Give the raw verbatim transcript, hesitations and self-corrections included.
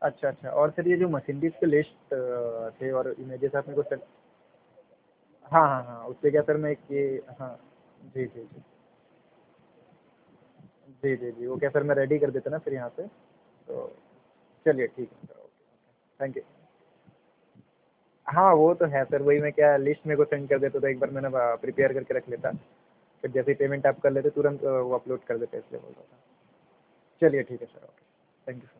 अच्छा, अच्छा और सर ये जो मशीनरीज़ के लिस्ट थे और इमेजेस आप मेरे को सेंड। हाँ, हाँ, हाँ, उससे क्या सर मैं एक ये हाँ, जी, जी, जी। जी, जी, जी, वो क्या सर मैं रेडी कर देता ना फिर यहाँ पे, तो चलिए ठीक है सर, ओके, थैंक यू। हाँ, वो तो है सर, वही मैं क्या लिस्ट मेरे को सेंड कर देते तो एक बार मैंने ब प्रिपेयर करके रख लेता, फिर जैसे ही पेमेंट आप कर लेते तुरंत वो अपलोड कर देते इसलिए बोल रहा था। चलिए ठीक है सर, ओके, थैंक यू।